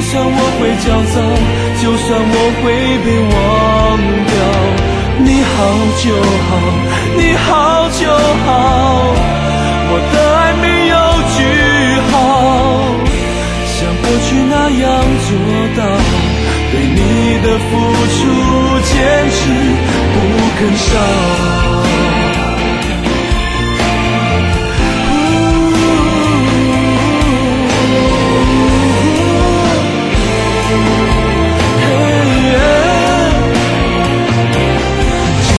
算我会焦躁，就算我会被忘掉，你好就好，你好就好，我的爱没有句号，像过去那样做到，对你的付出坚持不肯少。